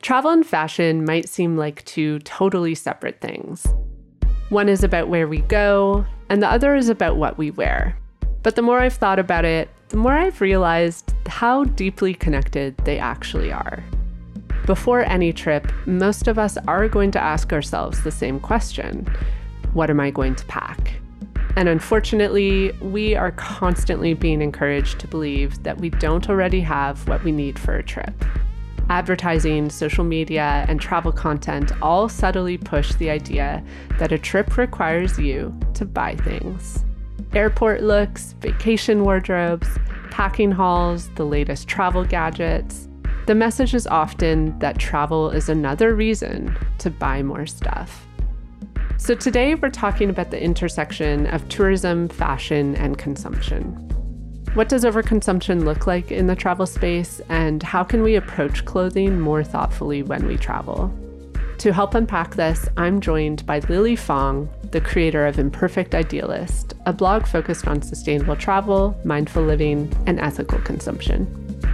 Travel and fashion might seem like two totally separate things. One is about where we go, and the other is about what we wear. But the more I've thought about it, the more I've realized how deeply connected they actually are. Before any trip, most of us are going to ask ourselves the same question: what am I going to pack? And unfortunately, we are constantly being encouraged to believe that we don't already have what we need for a trip. Advertising, social media, and travel content all subtly push the idea that a trip requires you to buy things. Airport looks, vacation wardrobes, packing hauls, the latest travel gadgets. The message is often that travel is another reason to buy more stuff. So today we're talking about the intersection of tourism, fashion, and consumption. What does overconsumption look like in the travel space, and how can we approach clothing more thoughtfully when we travel? To help unpack this, I'm joined by Lily Fong, the creator of Imperfect Idealist, a blog focused on sustainable travel, mindful living, and ethical consumption.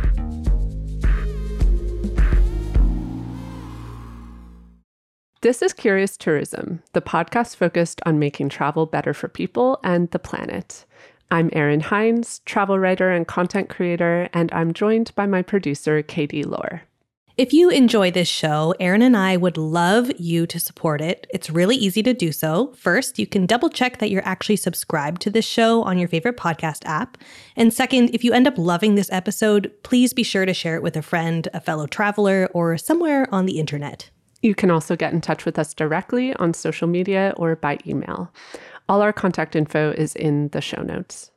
This is Curious Tourism, the podcast focused on making travel better for people and the planet. I'm Erin Hines, travel writer and content creator, and I'm joined by my producer, Katie Lohr. If you enjoy this show, Erin and I would love you to support it. It's really easy to do so. First, you can double check that you're actually subscribed to this show on your favorite podcast app. And second, if you end up loving this episode, please be sure to share it with a friend, a fellow traveler, or somewhere on the internet. You can also get in touch with us directly on social media or by email. All our contact info is in the show notes.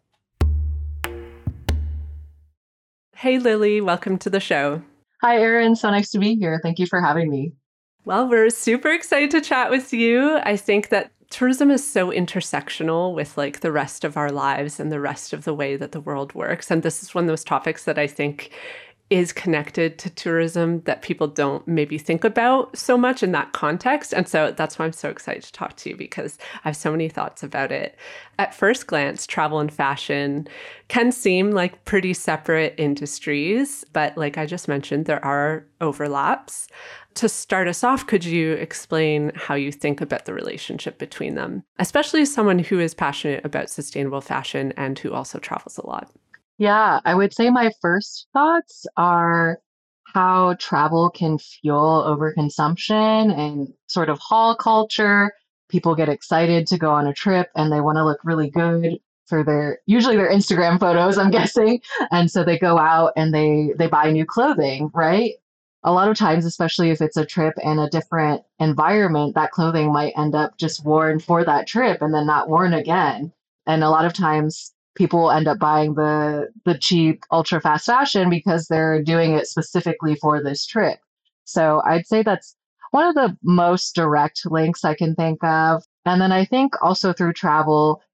Hey, Lily, welcome to the show. Hi, Erin. So nice to be here. Thank you for having me. Well, we're super excited to chat with you. I think that tourism is so intersectional with like the rest of our lives and the rest of the way that the world works. And this is one of those topics that I think is connected to tourism that people don't maybe think about so much in that context. And so that's why I'm so excited to talk to you, because I have so many thoughts about it. At first glance, travel and fashion can seem like pretty separate industries, but like I just mentioned, there are overlaps. To start us off, could you explain how you think about the relationship between them, especially as someone who is passionate about sustainable fashion and who also travels a lot? Yeah, I would say my first thoughts are how travel can fuel overconsumption and sort of haul culture. People get excited to go on a trip and they want to look really good for usually their Instagram photos, I'm guessing. And so they go out and they buy new clothing, right? A lot of times, especially if it's a trip in a different environment, that clothing might end up just worn for that trip and then not worn again. And a lot of times people end up buying the cheap ultra fast fashion because they're doing it specifically for this trip. So I'd say that's one of the most direct links I can think of. And then I think also through travel,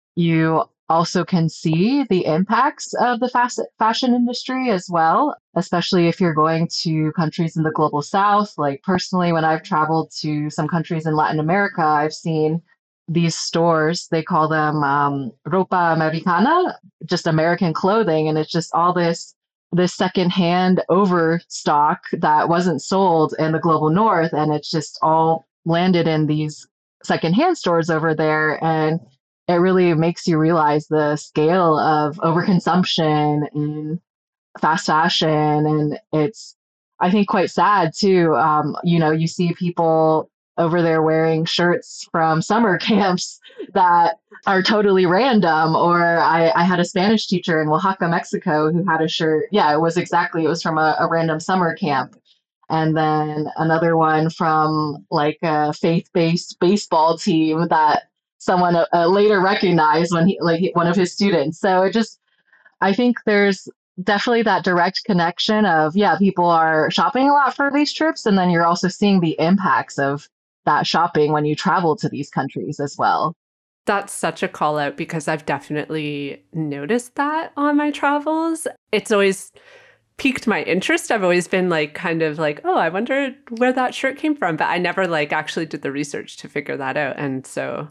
you also can see the impacts of the fashion industry as well, especially if you're going to countries in the global south. Like personally, when I've traveled to some countries in Latin America, I've seen these stores, they call them ropa americana, just American clothing. And it's just all this secondhand overstock that wasn't sold in the global north. And it's just all landed in these secondhand stores over there. And it really makes you realize the scale of overconsumption in fast fashion. And it's, I think, quite sad too. You see people over there wearing shirts from summer camps that are totally random. Or I had a Spanish teacher in Oaxaca, Mexico, who had a shirt. Yeah, it was from a random summer camp. And then another one from like a faith-based baseball team that someone later recognized when one of his students. So I think there's definitely that direct connection of, yeah, people are shopping a lot for these trips. And then you're also seeing the impacts of that shopping when you travel to these countries as well. That's such a call out, because I've definitely noticed that on my travels. It's always piqued my interest. I've always been like, kind of like, oh, I wonder where that shirt came from. But I never like actually did the research to figure that out. And so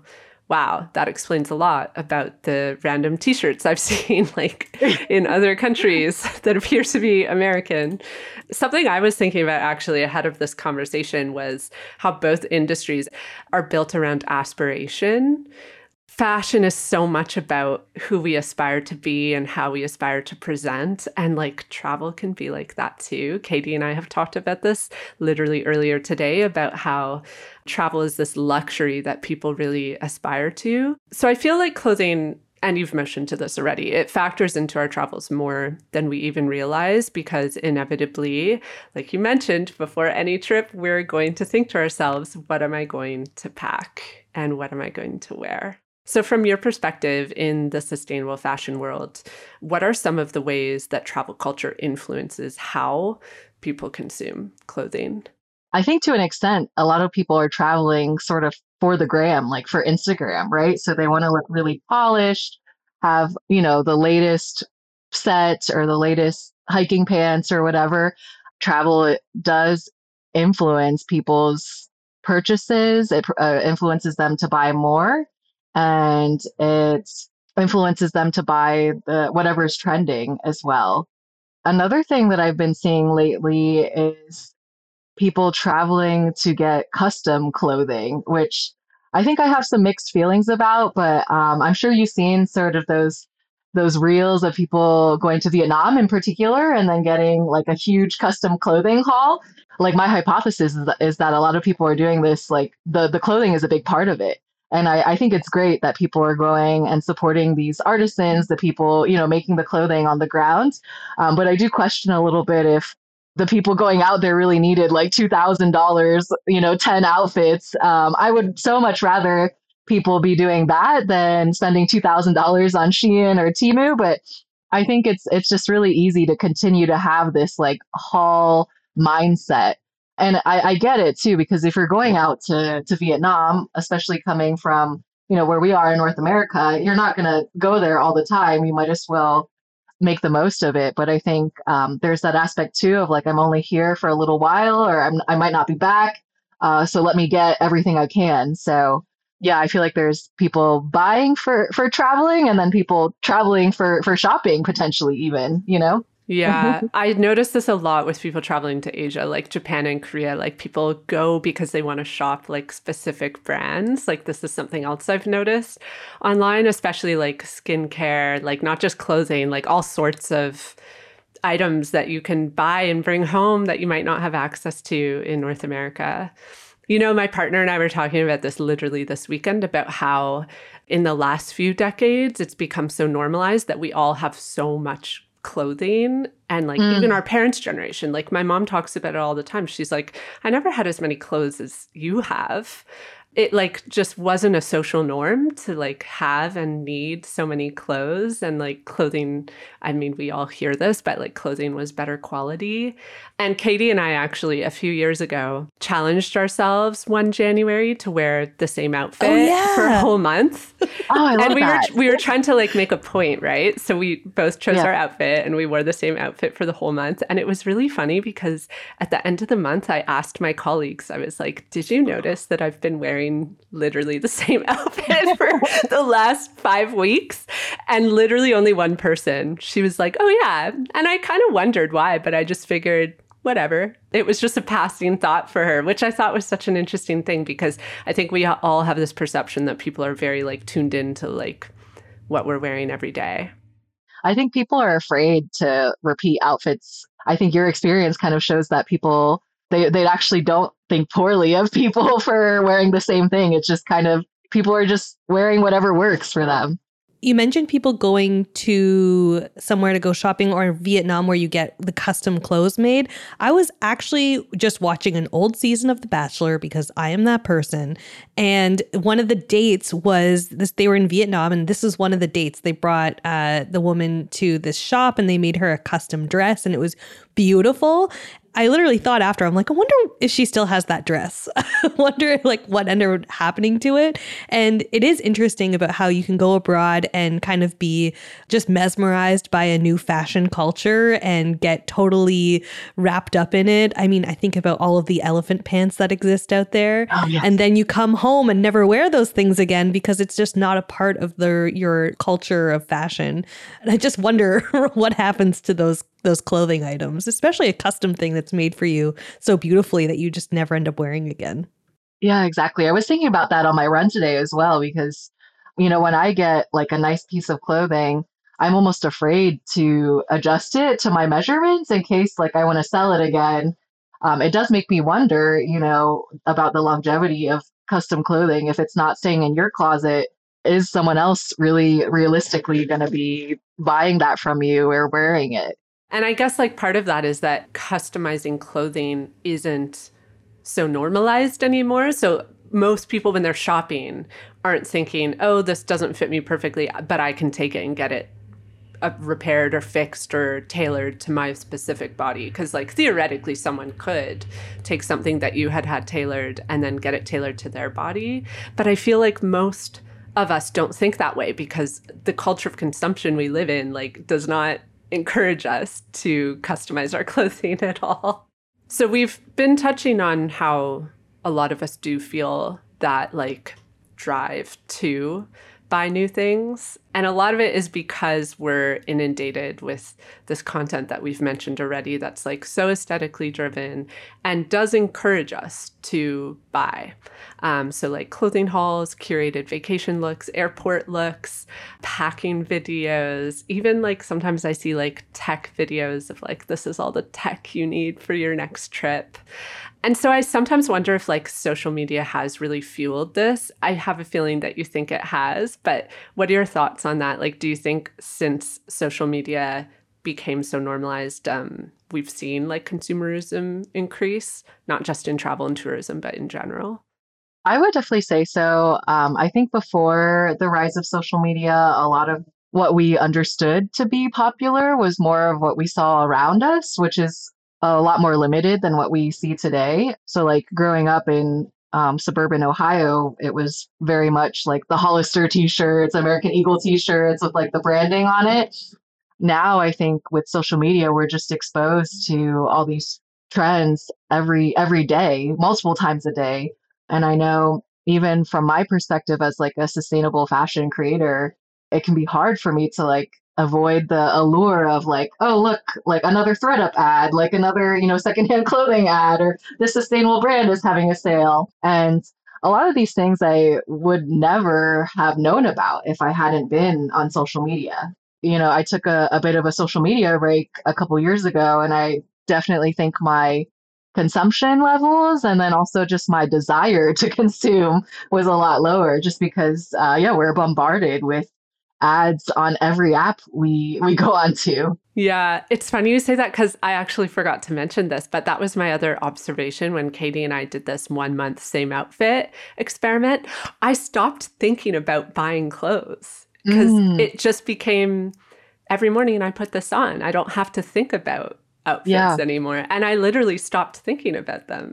wow, that explains a lot about the random t-shirts I've seen like in other countries that appear to be American. Something I was thinking about actually ahead of this conversation was how both industries are built around aspiration. Fashion is so much about who we aspire to be and how we aspire to present. And like travel can be like that too. Katie and I have talked about this literally earlier today about how travel is this luxury that people really aspire to. So I feel like clothing, and you've mentioned to this already, it factors into our travels more than we even realize because inevitably, like you mentioned, before any trip, we're going to think to ourselves, what am I going to pack and what am I going to wear? So from your perspective in the sustainable fashion world, what are some of the ways that travel culture influences how people consume clothing? I think to an extent, a lot of people are traveling sort of for the gram, like for Instagram, right? So they want to look really polished, have, the latest sets or the latest hiking pants or whatever. Travel does influence people's purchases. It influences them to buy more, and it influences them to buy whatever's trending as well. Another thing that I've been seeing lately is people traveling to get custom clothing, which I think I have some mixed feelings about, but I'm sure you've seen sort of those reels of people going to Vietnam in particular and then getting like a huge custom clothing haul. Like my hypothesis is that a lot of people are doing this, like the clothing is a big part of it. And I think it's great that people are going and supporting these artisans, the people, making the clothing on the ground. But I do question a little bit if the people going out there really needed like $2,000, 10 outfits. I would so much rather people be doing that than spending $2,000 on Shein or Temu. But I think it's just really easy to continue to have this like haul mindset. And I get it too, because if you're going out to Vietnam, especially coming from, where we are in North America, you're not going to go there all the time. You might as well make the most of it. But I think there's that aspect too of like, I'm only here for a little while, or I might not be back. So let me get everything I can. So yeah, I feel like there's people buying for traveling and then people traveling for shopping potentially even, Yeah, I noticed this a lot with people traveling to Asia, like Japan and Korea. Like people go because they want to shop like specific brands. Like this is something else I've noticed online, especially like skincare, like not just clothing, like all sorts of items that you can buy and bring home that you might not have access to in North America. My partner and I were talking about this literally this weekend about how in the last few decades, it's become so normalized that we all have so much clothing and like even our parents' generation, like my mom talks about it all the time. She's like, I never had as many clothes as you have. It like just wasn't a social norm to like have and need so many clothes and like clothing. I mean, we all hear this, but like clothing was better quality. And Katie and I actually a few years ago challenged ourselves one January to wear the same outfit for a whole month. I love and that. we were trying to like make a point, right? So we both chose our outfit and we wore the same outfit for the whole month. And it was really funny because at the end of the month, I asked my colleagues, I was like, did you notice that I've been wearing literally the same outfit for the last 5 weeks? And literally only one person, she was like, oh yeah. And I kind of wondered why, but I just figured, whatever. It was just a passing thought for her, which I thought was such an interesting thing because I think we all have this perception that people are very like tuned into like what we're wearing every day. I think people are afraid to repeat outfits. I think your experience kind of shows that people, they actually don't think poorly of people for wearing the same thing. It's just kind of, people are just wearing whatever works for them. You mentioned people going to somewhere to go shopping or Vietnam where you get the custom clothes made. I was actually just watching an old season of The Bachelor because I am that person. And one of the dates was this, they were in Vietnam and this is one of the dates. They brought the woman to this shop and they made her a custom dress and it was beautiful. I literally thought after, I'm like, I wonder if she still has that dress. I wonder like what ended up happening to it. And it is interesting about how you can go abroad and kind of be just mesmerized by a new fashion culture and get totally wrapped up in it. I mean, I think about all of the elephant pants that exist out there. Oh, yes. And then you come home and never wear those things again because it's just not a part of your culture of fashion. And I just wonder what happens to those clothing items, especially a custom thing that's made for you so beautifully that you just never end up wearing again. Yeah, exactly. I was thinking about that on my run today as well, because, when I get like a nice piece of clothing, I'm almost afraid to adjust it to my measurements in case like I want to sell it again. It does make me wonder, about the longevity of custom clothing. If it's not staying in your closet, is someone else really realistically going to be buying that from you or wearing it? And I guess like part of that is that customizing clothing isn't so normalized anymore. So most people when they're shopping aren't thinking, oh, this doesn't fit me perfectly, but I can take it and get it repaired or fixed or tailored to my specific body. Because like theoretically someone could take something that you had tailored and then get it tailored to their body. But I feel like most of us don't think that way because the culture of consumption we live in like does not encourage us to customize our clothing at all. So we've been touching on how a lot of us do feel that like drive to buy new things. And a lot of it is because we're inundated with this content that we've mentioned already that's like so aesthetically driven and does encourage us to buy. So like clothing hauls, curated vacation looks, airport looks, packing videos, even like sometimes I see like tech videos of like, this is all the tech you need for your next trip. And so I sometimes wonder if like social media has really fueled this. I have a feeling that you think it has, but what are your thoughts on that? Like, do you think since social media became so normalized, we've seen like consumerism increase, not just in travel and tourism, but in general? I would definitely say so. I think before the rise of social media, a lot of what we understood to be popular was more of what we saw around us, which is a lot more limited than what we see today. So, like growing up in suburban Ohio, it was very much like the Hollister t-shirts, American Eagle t-shirts with like the branding on it. Now, I think with social media, we're just exposed to all these trends every day, multiple times a day. And I know even from my perspective as like a sustainable fashion creator, it can be hard for me to like avoid the allure of like, oh, look, like another ThredUp ad, like another, secondhand clothing ad, or this sustainable brand is having a sale. And a lot of these things I would never have known about if I hadn't been on social media. I took a bit of a social media break a couple years ago, and I definitely think my consumption levels and then also just my desire to consume was a lot lower just because, we're bombarded with ads on every app we go onto. Yeah, it's funny you say that because I actually forgot to mention this, but that was my other observation when Katie and I did this 1 month same outfit experiment. I stopped thinking about buying clothes because it just became every morning I put this on. I don't have to think about outfits anymore. And I literally stopped thinking about them.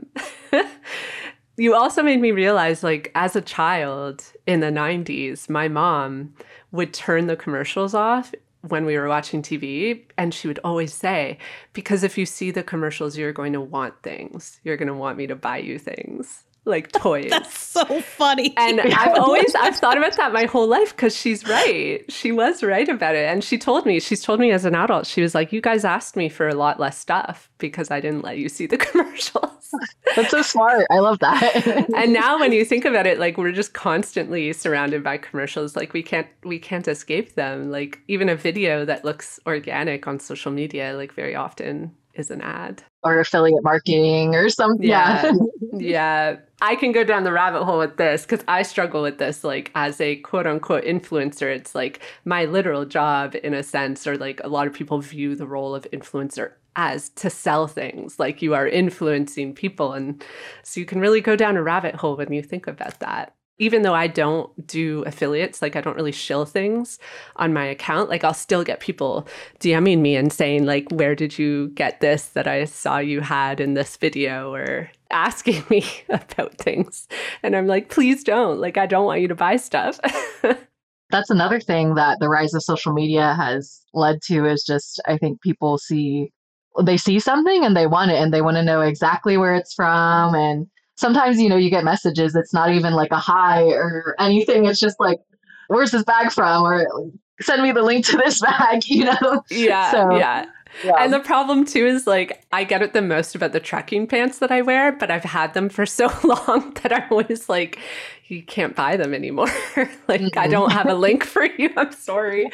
You also made me realize, like, as a child in the 90s, my mom would turn the commercials off when we were watching TV. And she would always say, because if you see the commercials, you're going to want things. You're going to want me to buy you things. Like toys. That's so funny. And I've thought about that my whole life because she's right. She was right about it. And she's told me as an adult, she was like, you guys asked me for a lot less stuff because I didn't let you see the commercials. That's so smart. I love that. And now when you think about it, like we're just constantly surrounded by commercials. Like we can't escape them. Like even a video that looks organic on social media, like very often is an ad. Or affiliate marketing or something. Yeah. Yeah. I can go down the rabbit hole with this because I struggle with this, like as a quote unquote influencer. It's like my literal job in a sense, or like a lot of people view the role of influencer as to sell things, like you are influencing people. And so you can really go down a rabbit hole when you think about that. Even though I don't do affiliates, like I don't really shill things on my account, like I'll still get people DMing me and saying like, where did you get this that I saw you had in this video, or asking me about things. And I'm like, please don't. Like, I don't want you to buy stuff. That's another thing that the rise of social media has led to is just, I think people they see something and they want it and they want to know exactly where it's from. And sometimes, you get messages, it's not even like a hi or anything. It's just like, where's this bag from? Or send me the link to this bag. Yeah. So, yeah. And the problem too is like, I get it the most about the trekking pants that I wear, but I've had them for so long that I'm always like, you can't buy them anymore. Like, I don't have a link for you. I'm sorry.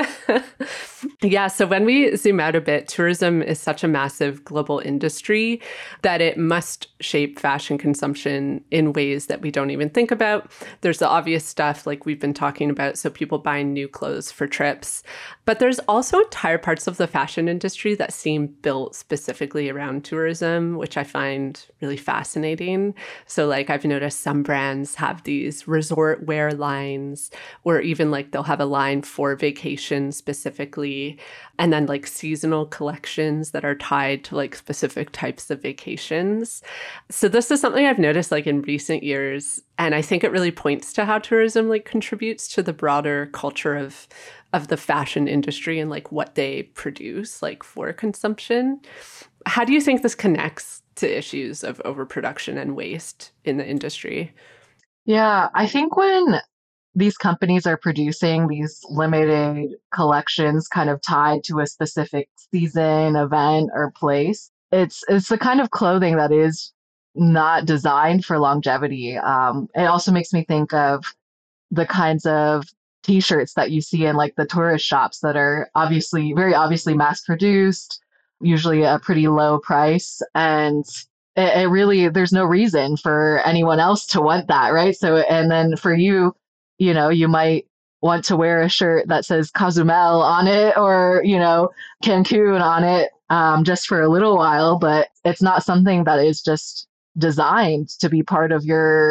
Yeah. So when we zoom out a bit, tourism is such a massive global industry that it must shape fashion consumption in ways that we don't even think about. There's the obvious stuff like we've been talking about. So people buying new clothes for trips, but there's also entire parts of the fashion industry that seem built specifically around tourism, which I find really fascinating. So like I've noticed some brands have these resort wear lines, or even like they'll have a line for vacation specifically, and then like seasonal collections that are tied to like specific types of vacations. So this is something I've noticed like in recent years, and I think it really points to how tourism like contributes to the broader culture of the fashion industry and like what they produce like for consumption. How do you think this connects to issues of overproduction and waste in the industry? Yeah, I think when these companies are producing these limited collections kind of tied to a specific season, event, or place, it's the kind of clothing that is not designed for longevity. It also makes me think of the kinds of t-shirts that you see in like the tourist shops that are very obviously mass produced, usually a pretty low price. And it really, there's no reason for anyone else to want that, right? So, and then for you, you might want to wear a shirt that says Cozumel on it, or, Cancun on it, just for a little while, but it's not something that is just designed to be part of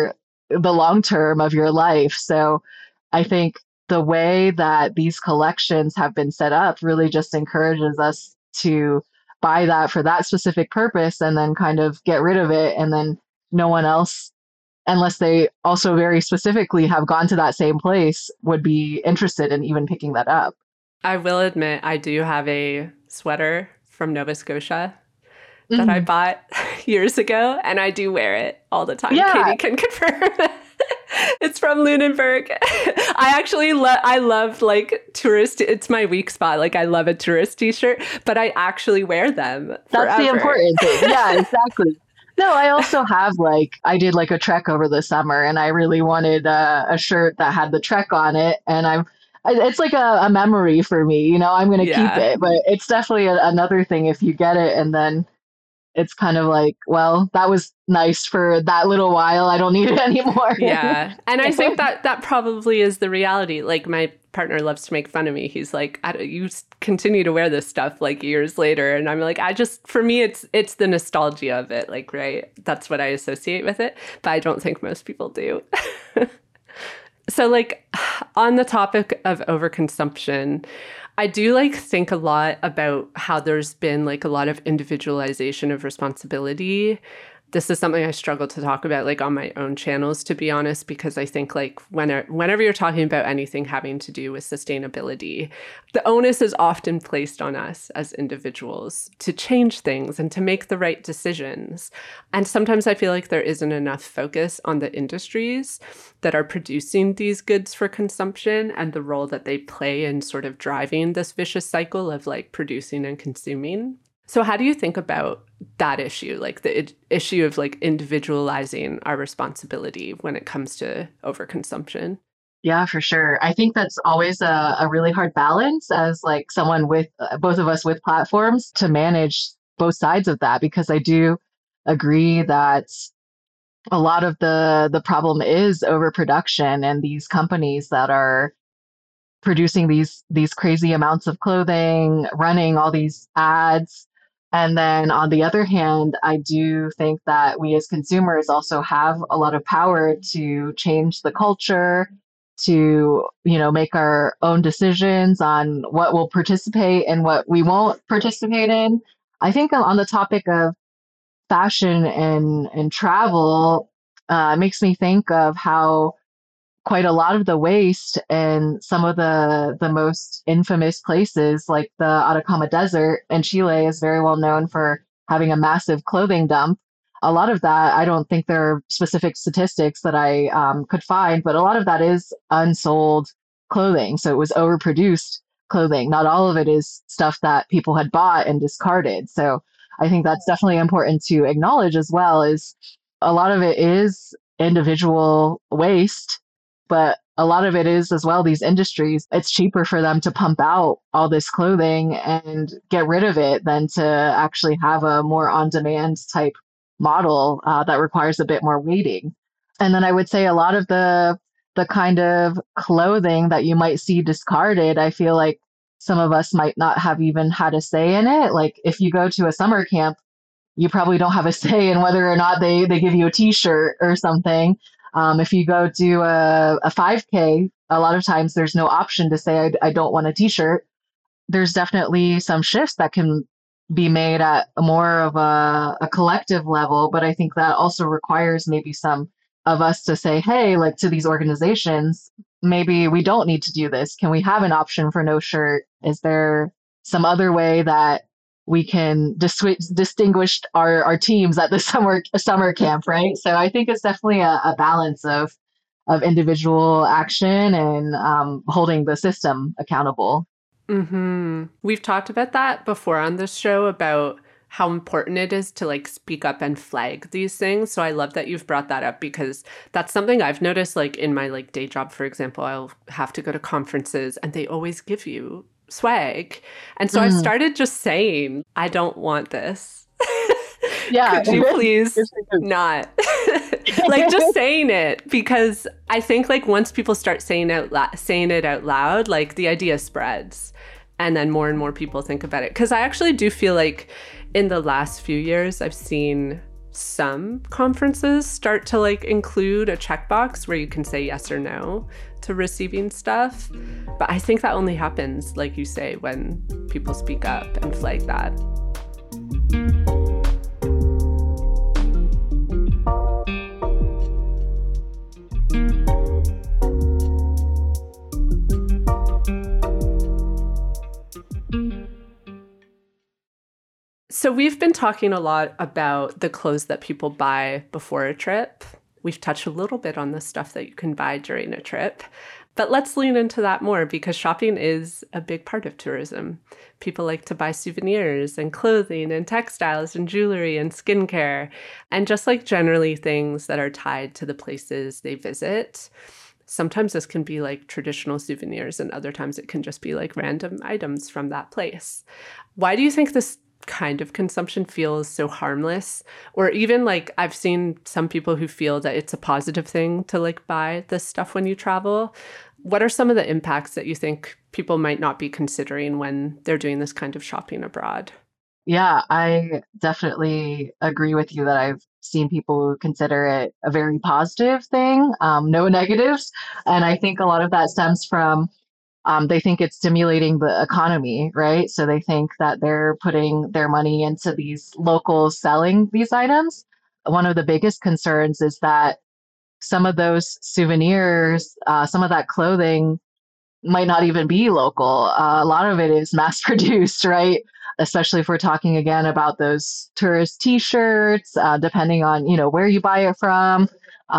the long term of your life. So I think the way that these collections have been set up really just encourages us to buy that for that specific purpose and then kind of get rid of it. And then no one else, unless they also very specifically have gone to that same place, would be interested in even picking that up. I will admit, I do have a sweater from Nova Scotia that I bought years ago, and I do wear it all the time. Yeah. Katie can confirm. It's from Lunenburg. I actually I love like tourist. It's my weak spot. Like I love a tourist t-shirt, but I actually wear them forever. That's the important thing. Yeah, exactly. No, I also have I did like a trek over the summer, and I really wanted a shirt that had the trek on it, and it's like a memory for me. I'm going to keep it, but it's definitely another thing if you get it and then it's kind of like, well, that was nice for that little while. I don't need it anymore. Yeah. And I think that probably is the reality. Like my partner loves to make fun of me. He's like, you continue to wear this stuff like years later. And I'm like, for me, it's the nostalgia of it. Like, right. That's what I associate with it. But I don't think most people do. So like on the topic of overconsumption, I do think a lot about how there's been a lot of individualization of responsibility. This is something I struggle to talk about on my own channels, to be honest, because I think whenever you're talking about anything having to do with sustainability, the onus is often placed on us as individuals to change things and to make the right decisions. And sometimes I feel like there isn't enough focus on the industries that are producing these goods for consumption and the role that they play in sort of driving this vicious cycle of producing and consuming. So how do you think about that issue, the issue of individualizing our responsibility when it comes to overconsumption? Yeah, for sure. I think that's always a really hard balance as someone with both of us with platforms to manage both sides of that, because I do agree that a lot of the problem is overproduction and these companies that are producing these crazy amounts of clothing, running all these ads. And then on the other hand, I do think that we as consumers also have a lot of power to change the culture, to, make our own decisions on what we'll participate and what we won't participate in. I think on the topic of fashion and travel, it makes me think of how quite a lot of the waste in some of the most infamous places, like the Atacama Desert in Chile, is very well known for having a massive clothing dump. A lot of that, I don't think there are specific statistics that I could find, but a lot of that is unsold clothing. So it was overproduced clothing. Not all of it is stuff that people had bought and discarded. So I think that's definitely important to acknowledge as well, is a lot of it is individual waste, but a lot of it is as well these industries. It's cheaper for them to pump out all this clothing and get rid of it than to actually have a more on demand type model that requires a bit more waiting. And then I would say a lot of the kind of clothing that you might see discarded, I feel like some of us might not have even had a say in it. Like if you go to a summer camp, you probably don't have a say in whether or not they give you a t-shirt or something. If you go do a 5K, a lot of times there's no option to say, I don't want a t-shirt. There's definitely some shifts that can be made at more of a collective level, but I think that also requires maybe some of us to say, hey, like to these organizations, maybe we don't need to do this. Can we have an option for no shirt? Is there some other way that we can distinguish our teams at the summer camp, right? So I think it's definitely a balance of individual action and holding the system accountable. We've talked about that before on this show about how important it is to like speak up and flag these things. So I love that you've brought that up because that's something I've noticed like in my like day job, for example. I'll have to go to conferences and they always give you swag. And so I started just saying, I don't want this. Yeah. Could you please not? Like just saying it, because I think like once people start saying it out loud, like the idea spreads and then more and more people think about it. Because I actually do feel like in the last few years, I've seen some conferences start to like include a checkbox where you can say yes or no to receiving stuff. But I think that only happens, like you say, when people speak up and flag that. So we've been talking a lot about the clothes that people buy before a trip. We've touched a little bit on the stuff that you can buy during a trip. But let's lean into that more because shopping is a big part of tourism. People like to buy souvenirs and clothing and textiles and jewelry and skincare, and just like generally things that are tied to the places they visit. Sometimes this can be like traditional souvenirs and other times it can just be like random items from that place. Why do you think this kind of consumption feels so harmless? Or even like I've seen some people who feel that it's a positive thing to like buy this stuff when you travel. What are some of the impacts that you think people might not be considering when they're doing this kind of shopping abroad? Yeah, I definitely agree with you that I've seen people who consider it a very positive thing, no negatives. And I think a lot of that stems from they think it's stimulating the economy, right? So they think that they're putting their money into these locals selling these items. One of the biggest concerns is that some of those souvenirs, some of that clothing might not even be local. A lot of it is mass produced, right? Especially if we're talking again about those tourist T-shirts, depending on where you buy it from.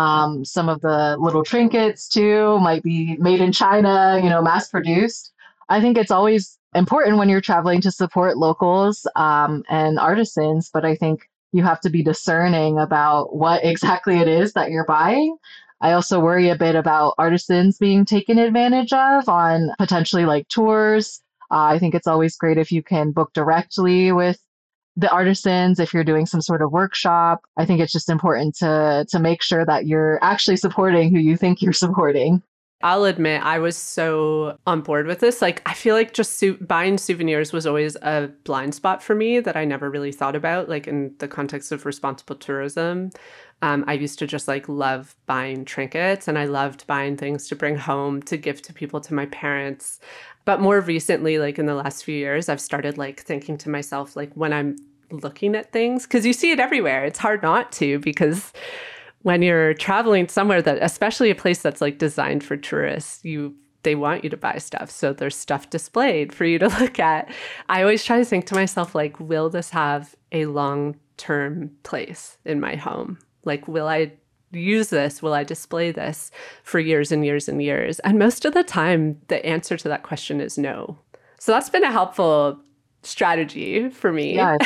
Some of the little trinkets too might be made in China, mass produced. I think it's always important when you're traveling to support locals and artisans, but I think you have to be discerning about what exactly it is that you're buying. I also worry a bit about artisans being taken advantage of on potentially like tours. I think it's always great if you can book directly with the artisans if you're doing some sort of workshop. I think it's just important to make sure that you're actually supporting who you think you're supporting. I'll admit I was so on board with this. Like, I feel like just buying souvenirs was always a blind spot for me that I never really thought about, like in the context of responsible tourism. I used to just like love buying trinkets, and I loved buying things to bring home to give to people, to my parents. But more recently, like in the last few years, I've started like thinking to myself, like when I'm looking at things, because you see it everywhere. It's hard not to, because when you're traveling somewhere that, especially a place that's like designed for tourists, they want you to buy stuff. So there's stuff displayed for you to look at. I always try to think to myself, like, will this have a long-term place in my home? Like, will I use this? Will I display this for years and years and years? And most of the time, the answer to that question is no. So that's been a helpful strategy for me. Yeah,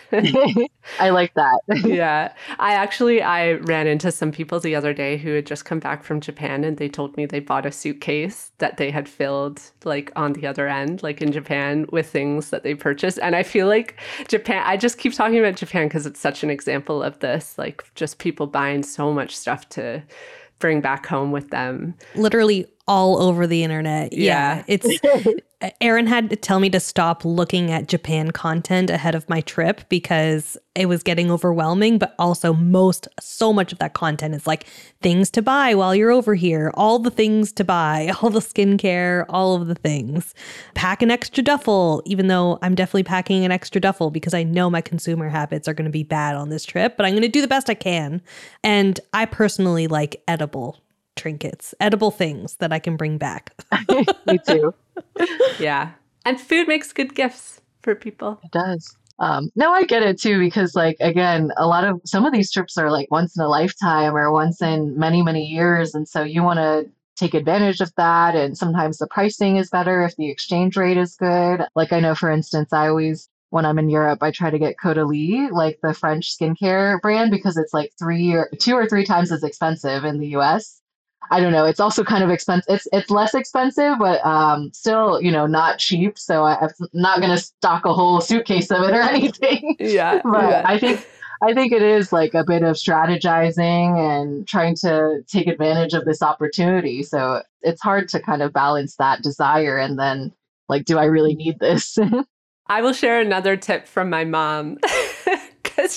I like that. Yeah. I ran into some people the other day who had just come back from Japan, and they told me they bought a suitcase that they had filled like on the other end, like in Japan, with things that they purchased. And I feel like Japan, I just keep talking about Japan because it's such an example of this, like just people buying so much stuff to bring back home with them. Literally all over the internet. Yeah. It's Erin had to tell me to stop looking at Japan content ahead of my trip because it was getting overwhelming, but also so much of that content is like things to buy while you're over here, all the things to buy, all the skincare, all of the things. Pack an extra duffel, even though I'm definitely packing an extra duffel because I know my consumer habits are going to be bad on this trip, but I'm going to do the best I can. And I personally like edible trinkets, edible things that I can bring back. Me too. Yeah. And food makes good gifts for people. It does. No, I get it too, because like, again, some of these trips are like once in a lifetime or once in many, many years. And so you want to take advantage of that. And sometimes the pricing is better if the exchange rate is good. Like I know, for instance, when I'm in Europe, I try to get Caudalie, like the French skincare brand, because it's like 2 or 3 times as expensive in the US. I don't know. It's also kind of expensive. It's less expensive, but still, not cheap. So I'm not going to stock a whole suitcase of it or anything. Yeah. But yeah. I think it is like a bit of strategizing and trying to take advantage of this opportunity. So it's hard to kind of balance that desire and then like, do I really need this? I will share another tip from my mom because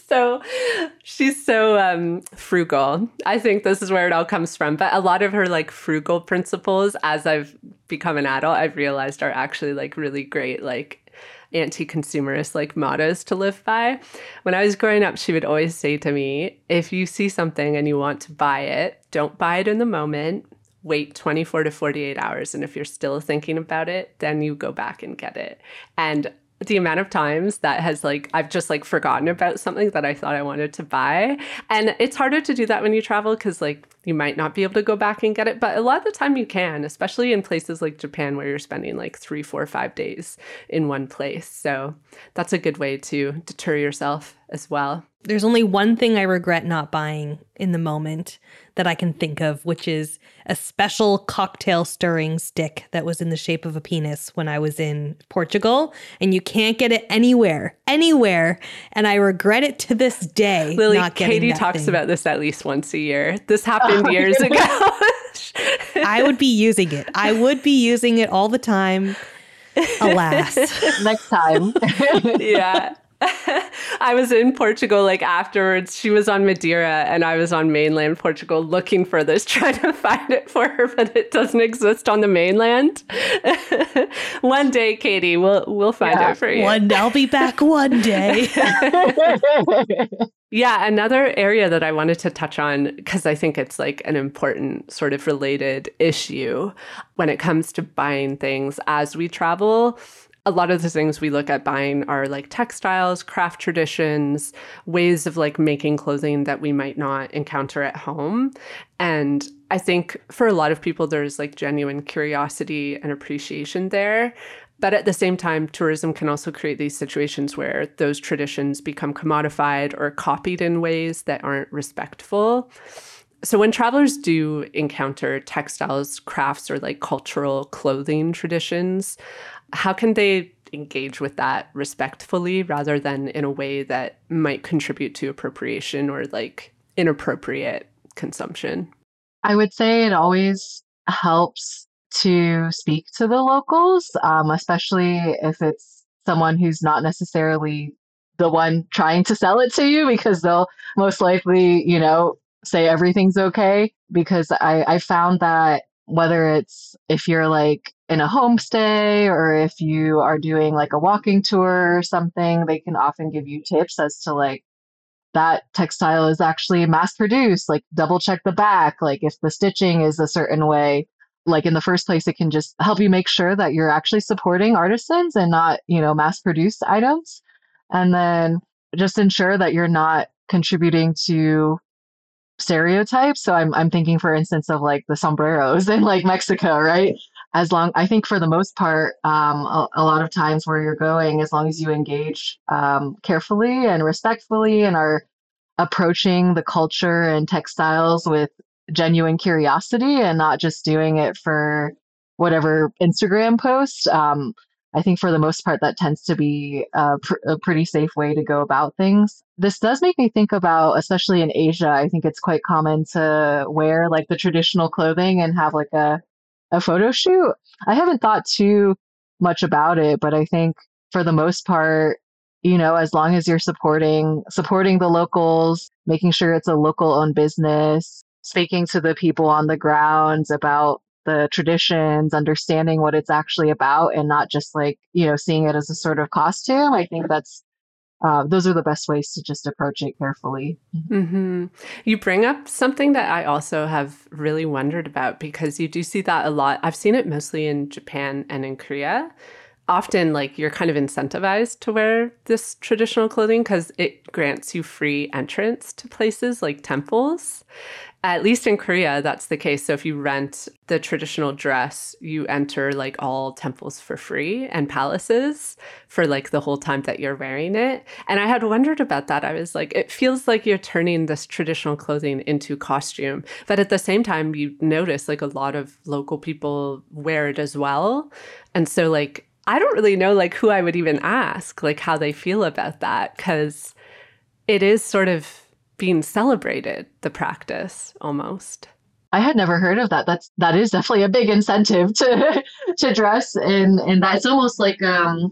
she's so frugal. I think this is where it all comes from. But a lot of her like frugal principles, as I've become an adult, I've realized are actually like really great, like anti-consumerist like mottos to live by. When I was growing up, she would always say to me, if you see something and you want to buy it, don't buy it in the moment. Wait 24 to 48 hours. And if you're still thinking about it, then you go back and get it. And the amount of times that has like, I've just like forgotten about something that I thought I wanted to buy. And it's harder to do that when you travel because like you might not be able to go back and get it. But a lot of the time you can, especially in places like Japan where you're spending like 3, 4, 5 days in one place. So that's a good way to deter yourself as well. There's only one thing I regret not buying in the moment that I can think of, which is a special cocktail stirring stick that was in the shape of a penis when I was in Portugal. And you can't get it anywhere. And I regret it to this day. Lily, not getting Katie that talks thing. about this at least once a year. This happened years ago. I would be using it. I would be using it all the time. Alas. Next time. Yeah. I was in Portugal like afterwards. She was on Madeira and I was on mainland Portugal looking for this, trying to find it for her, but it doesn't exist on the mainland. One day, Katie, we'll find it for you. I'll be back one day. Yeah, another area that I wanted to touch on, because I think it's like an important sort of related issue when it comes to buying things as we travel. A lot of the things we look at buying are like textiles, craft traditions, ways of like making clothing that we might not encounter at home. And I think for a lot of people, there's like genuine curiosity and appreciation there. But at the same time, tourism can also create these situations where those traditions become commodified or copied in ways that aren't respectful. So when travelers do encounter textiles, crafts, or like cultural clothing traditions, how can they engage with that respectfully rather than in a way that might contribute to appropriation or like inappropriate consumption? I would say it always helps to speak to the locals, especially if it's someone who's not necessarily the one trying to sell it to you, because they'll most likely, say everything's okay. Because I found that whether it's if you're like in a homestay or if you are doing like a walking tour or something, they can often give you tips as to like that textile is actually mass produced, like double check the back, like if the stitching is a certain way. Like in the first place, it can just help you make sure that you're actually supporting artisans and not, mass produced items. And then just ensure that you're not contributing to stereotypes. So I'm thinking, for instance, of like the sombreros in like Mexico, right? I think for the most part, a lot of times where you're going, as long as you engage carefully and respectfully and are approaching the culture and textiles with genuine curiosity and not just doing it for whatever Instagram post. I think for the most part, that tends to be a pretty safe way to go about things. This does make me think about, especially in Asia, I think it's quite common to wear like the traditional clothing and have like a photo shoot. I haven't thought too much about it, but I think for the most part, as long as you're supporting the locals, making sure it's a local owned business, speaking to the people on the ground about the traditions, understanding what it's actually about and not just like, seeing it as a sort of costume. I think those are the best ways to just approach it carefully. Mm-hmm. You bring up something that I also have really wondered about, because you do see that a lot. I've seen it mostly in Japan and in Korea. Often, like, you're kind of incentivized to wear this traditional clothing because it grants you free entrance to places like temples. At least in Korea, that's the case. So if you rent the traditional dress, you enter like all temples for free and palaces for like the whole time that you're wearing it. And I had wondered about that. I was like, it feels like you're turning this traditional clothing into costume. But at the same time, you notice like a lot of local people wear it as well. And so like, I don't really know like who I would even ask, like how they feel about that, because it is sort of being celebrated, the practice almost. I had never heard of that. That is definitely a big incentive to dress in that. It's almost like a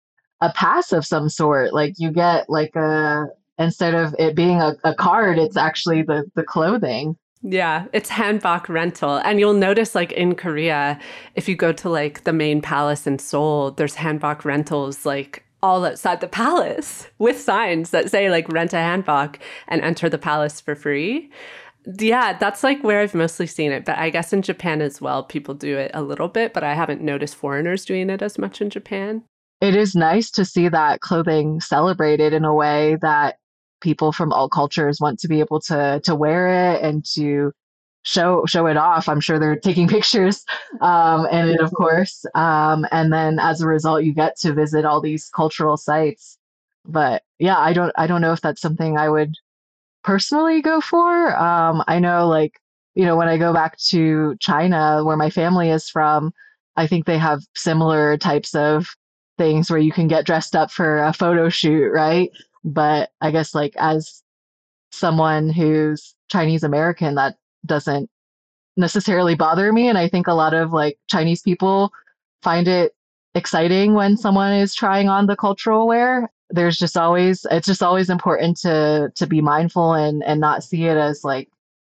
pass of some sort. Like you get like instead of it being a card, it's actually the clothing. Yeah, it's hanbok rental. And you'll notice like in Korea, if you go to like the main palace in Seoul, there's hanbok rentals like all outside the palace with signs that say like rent a hanbok and enter the palace for free. Yeah, that's like where I've mostly seen it. But I guess in Japan as well, people do it a little bit, but I haven't noticed foreigners doing it as much in Japan. It is nice to see that clothing celebrated in a way that people from all cultures want to be able to wear it and to show it off. I'm sure they're taking pictures, and it, of course, and then as a result, you get to visit all these cultural sites. But yeah, I don't know if that's something I would personally go for. I know, like, when I go back to China, where my family is from, I think they have similar types of things where you can get dressed up for a photo shoot, right? But I guess like as someone who's Chinese American, that doesn't necessarily bother me. And I think a lot of like Chinese people find it exciting when someone is trying on the cultural wear. It's just always important to be mindful and not see it as like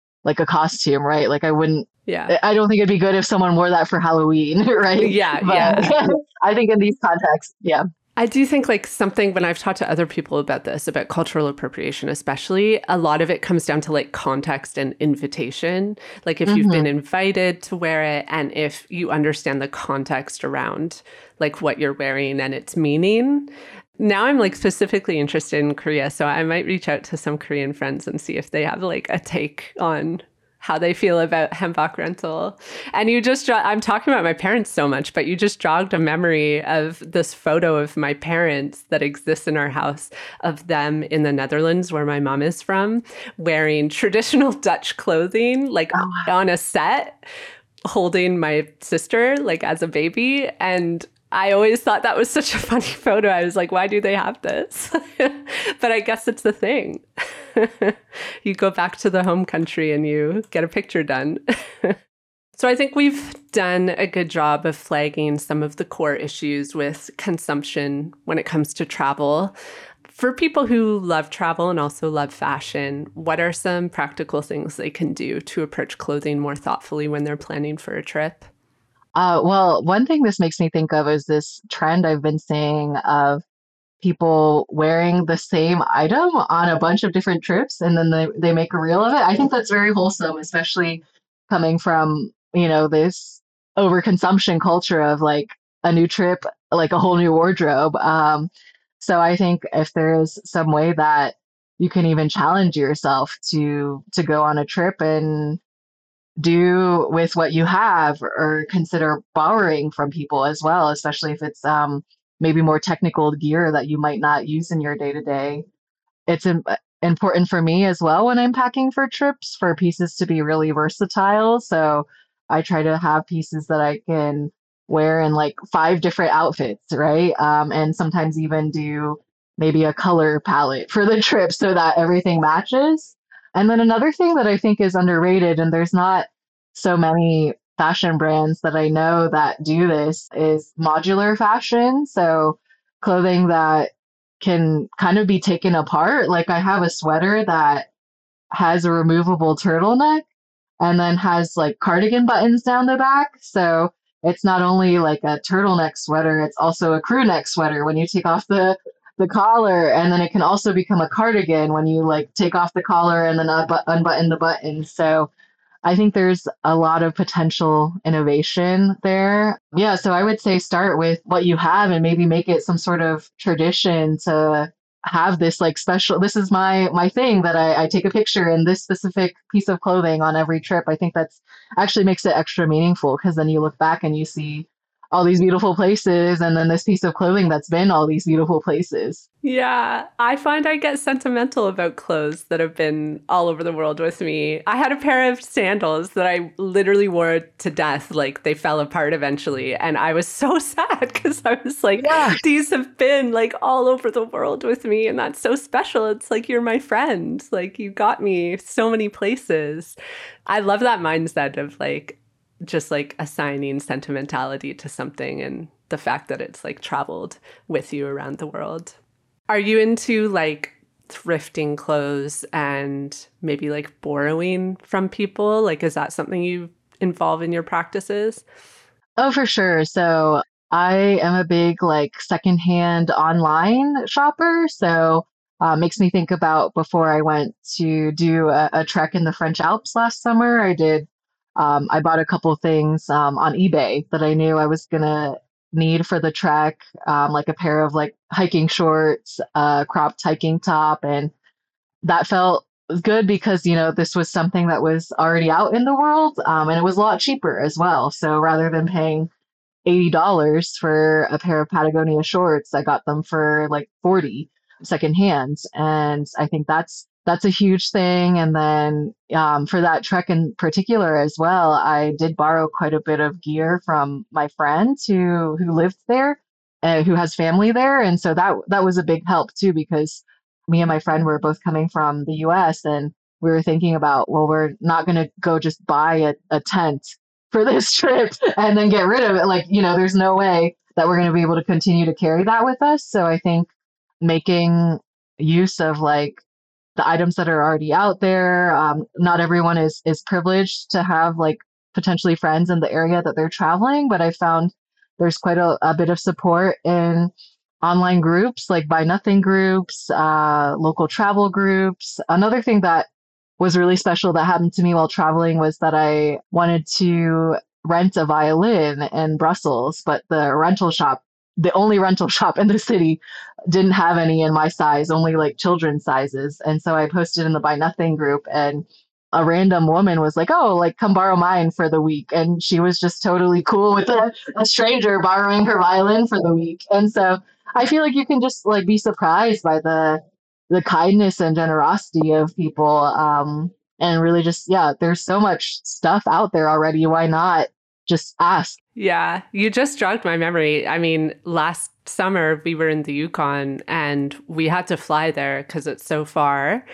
a costume, right? Like I don't think it'd be good if someone wore that for Halloween, right? Yeah, but, yeah. I think in these contexts, yeah. I do think like something when I've talked to other people about this, about cultural appropriation especially, a lot of it comes down to like context and invitation. Like if you've been invited to wear it and if you understand the context around like what you're wearing and its meaning. Now I'm like specifically interested in Korea, so I might reach out to some Korean friends and see if they have like a take on how they feel about hanbok rental. And I'm talking about my parents so much, but you just jogged a memory of this photo of my parents that exists in our house of them in the Netherlands, where my mom is from, wearing traditional Dutch clothing, like on a set, holding my sister like as a baby. And I always thought that was such a funny photo. I was like, why do they have this? But I guess it's the thing. You go back to the home country and you get a picture done. So I think we've done a good job of flagging some of the core issues with consumption when it comes to travel. For people who love travel and also love fashion, what are some practical things they can do to approach clothing more thoughtfully when they're planning for a trip? Well, one thing this makes me think of is this trend I've been seeing of people wearing the same item on a bunch of different trips and then they make a reel of it. I think that's very wholesome, especially coming from, this overconsumption culture of like a new trip, like a whole new wardrobe. So I think if there's some way that you can even challenge yourself to go on a trip and do with what you have or consider borrowing from people as well, especially if it's maybe more technical gear that you might not use in your day to day. It's important for me as well when I'm packing for trips for pieces to be really versatile. So I try to have pieces that I can wear in like 5 different outfits, right? And sometimes even do maybe a color palette for the trip so that everything matches. And then another thing that I think is underrated, and there's not so many fashion brands that I know that do this, is modular fashion. So clothing that can kind of be taken apart. Like I have a sweater that has a removable turtleneck and then has like cardigan buttons down the back. So it's not only like a turtleneck sweater, it's also a crew neck sweater when you take off the collar, and then it can also become a cardigan when you like take off the collar and then unbutton the buttons. So I think there's a lot of potential innovation there. Yeah, so I would say start with what you have and maybe make it some sort of tradition to have this like special, this is my thing that I take a picture in this specific piece of clothing on every trip. I think that's actually makes it extra meaningful because then you look back and you see all these beautiful places and then this piece of clothing that's been all these beautiful places. Yeah, I find I get sentimental about clothes that have been all over the world with me. I had a pair of sandals that I literally wore to death. Like they fell apart eventually. And I was so sad because I was like, Yeah. these have been like all over the world with me. And that's so special. It's like you're my friend. Like you got me so many places. I love that mindset of like, just like assigning sentimentality to something and the fact that it's like traveled with you around the world. Are you into like thrifting clothes and maybe like borrowing from people? Like, is that something you involve in your practices? Oh, for sure. So I am a big like secondhand online shopper. So makes me think about before I went to do a trek in the French Alps last summer. I bought a couple things on eBay that I knew I was gonna need for the trek, like a pair of like hiking shorts, a cropped hiking top, and that felt good because this was something that was already out in the world, and it was a lot cheaper as well. So rather than paying $80 for a pair of Patagonia shorts, I got them for like 40 secondhand. And I think that's a huge thing. And then for that trek in particular as well, I did borrow quite a bit of gear from my friend who lived there, who has family there. And so that was a big help too, because me and my friend were both coming from the US and we were thinking about, well, we're not going to go just buy a tent for this trip and then get rid of it. Like, there's no way that we're going to be able to continue to carry that with us. So I think making use of like the items that are already out there. Not everyone is privileged to have like potentially friends in the area that they're traveling, but I found there's quite a bit of support in online groups like Buy Nothing groups, local travel groups. Another thing that was really special that happened to me while traveling was that I wanted to rent a violin in Brussels, but the only rental shop in the city didn't have any in my size, only like children's sizes. And so I posted in the Buy Nothing group and a random woman was like, oh, like come borrow mine for the week. And she was just totally cool with a stranger borrowing her violin for the week. And so I feel like you can just like be surprised by the kindness and generosity of people. And really just, yeah, there's so much stuff out there already. Why not just ask? Yeah, you just jogged my memory. I mean, last summer we were in the Yukon and we had to fly there because it's so far.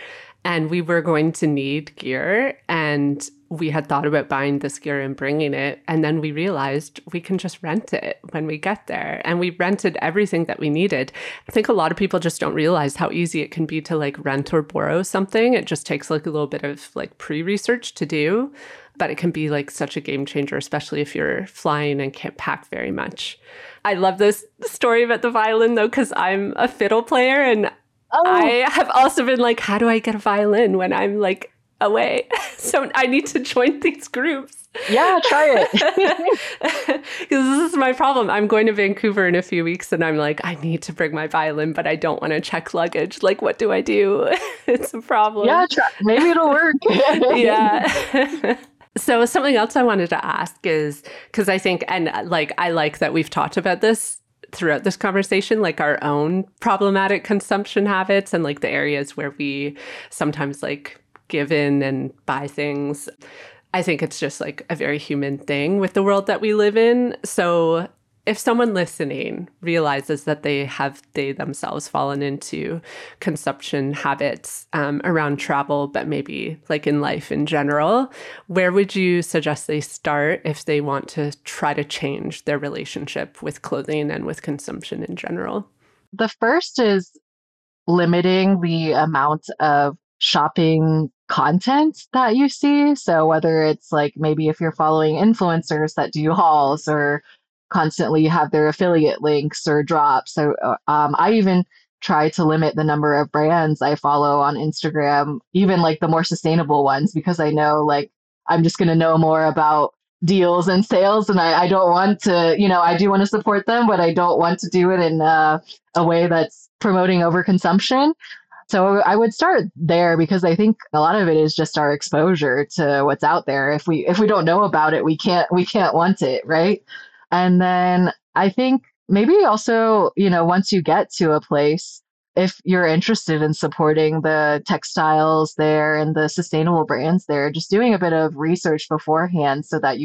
and we were going to need gear, and we had thought about buying this gear and bringing it. And then we realized we can just rent it when we get there. And we rented everything that we needed. I think a lot of people just don't realize how easy it can be to like rent or borrow something. It just takes like a little bit of like pre-research to do, but it can be like such a game changer, especially if you're flying and can't pack very much. I love this story about the violin though, because I'm a fiddle player, and I have also been like, how do I get a violin when I'm like away? So I need to join these groups. Yeah, try it. Because this is my problem. I'm going to Vancouver in a few weeks, and I'm like, I need to bring my violin, but I don't want to check luggage. Like, what do I do? It's a problem. Yeah, try. Maybe it'll work. Yeah. So something else I wanted to ask is, because I think, and like, I like that we've talked about this throughout this conversation, like our own problematic consumption habits and like the areas where we sometimes like give in and buy things. I think it's just like a very human thing with the world that we live in. So if someone listening realizes that they themselves fallen into consumption habits around travel, but maybe like in life in general, where would you suggest they start if they want to try to change their relationship with clothing and with consumption in general? The first is limiting the amount of shopping content that you see. So whether it's like maybe if you're following influencers that do hauls or constantly have their affiliate links or drops. So I even try to limit the number of brands I follow on Instagram, even like the more sustainable ones, because I know like I'm just going to know more about deals and sales, and I don't want to, I do want to support them, but I don't want to do it in a way that's promoting overconsumption. So I would start there, because I think a lot of it is just our exposure to what's out there. If we don't know about it, we can't want it, right? And then I think maybe also, once you get to a place, if you're interested in supporting the textiles there and the sustainable brands there, just doing a bit of research beforehand so that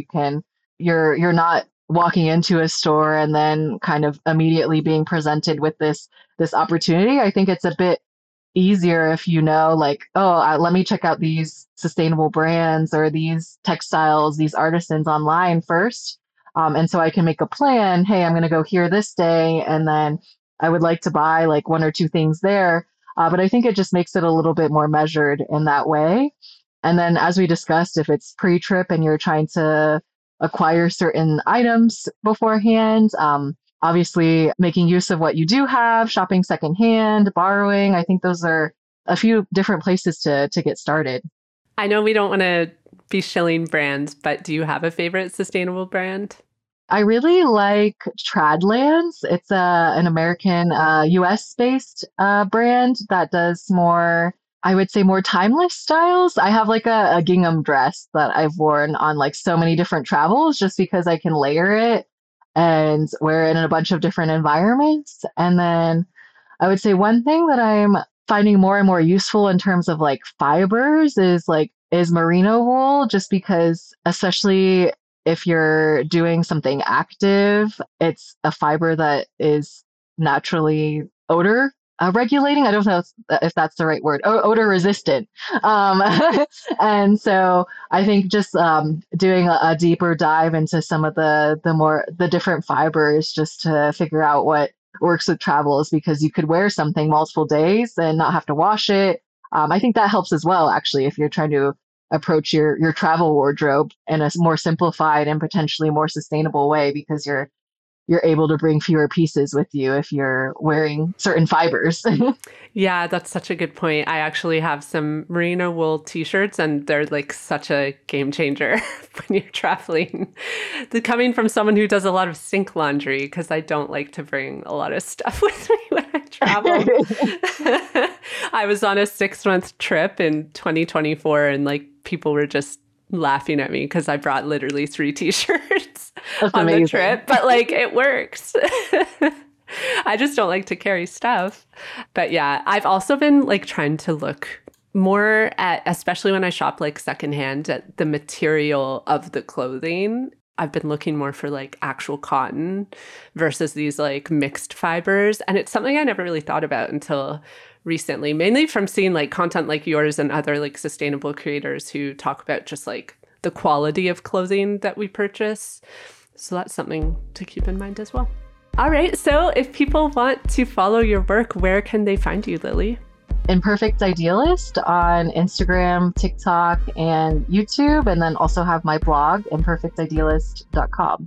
you're not walking into a store and then kind of immediately being presented with this opportunity. I think it's a bit easier if like, let me check out these sustainable brands or these textiles, these artisans online first. And so I can make a plan. Hey, I'm going to go here this day, and then I would like to buy like one or two things there. But I think it just makes it a little bit more measured in that way. And then, as we discussed, if it's pre-trip and you're trying to acquire certain items beforehand, obviously making use of what you do have, shopping secondhand, borrowing. I think those are a few different places to get started. I know we don't want to be shilling brands, but do you have a favorite sustainable brand? I really like Tradlands. It's an American, US-based brand that does more, I would say, more timeless styles. I have like a gingham dress that I've worn on like so many different travels, just because I can layer it and wear it in a bunch of different environments. And then I would say one thing that I'm finding more and more useful in terms of like fibers is merino wool, just because, especially if you're doing something active, it's a fiber that is naturally odor regulating. I don't know if that's the right word. Odor resistant. And so I think just doing a deeper dive into some of the different fibers, just to figure out what works with travels, because you could wear something multiple days and not have to wash it. I think that helps as well, actually, if you're trying to approach your travel wardrobe in a more simplified and potentially more sustainable way, because you're able to bring fewer pieces with you if you're wearing certain fibers. Yeah, that's such a good point. I actually have some merino wool t-shirts, and they're like such a game changer when you're traveling. Coming from someone who does a lot of sink laundry, because I don't like to bring a lot of stuff with me when I travel. I was on a 6-month trip in 2024, and like people were just laughing at me because I brought literally 3 t-shirts on the trip, but like it works. I just don't like to carry stuff. But yeah, I've also been like trying to look more at, especially when I shop like secondhand, at the material of the clothing. I've been looking more for like actual cotton versus these like mixed fibers. And it's something I never really thought about until recently, mainly from seeing like content like yours and other like sustainable creators who talk about just like the quality of clothing that we purchase. So that's something to keep in mind as well. All right. So if people want to follow your work, where can they find you, Lily? Imperfect Idealist on Instagram, TikTok, and YouTube, and then also have my blog, imperfectidealist.com.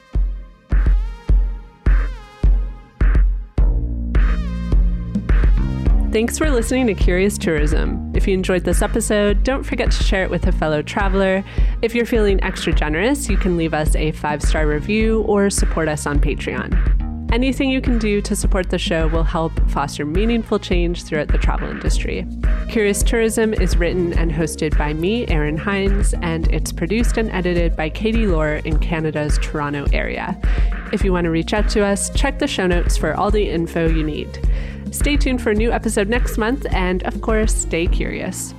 Thanks for listening to Curious Tourism. If you enjoyed this episode, don't forget to share it with a fellow traveler. If you're feeling extra generous, you can leave us a 5-star review or support us on Patreon. Anything you can do to support the show will help foster meaningful change throughout the travel industry. Curious Tourism is written and hosted by me, Erin Hines, and it's produced and edited by Katie Lohr in Canada's Toronto area. If you want to reach out to us, check the show notes for all the info you need. Stay tuned for a new episode next month, and of course, stay curious.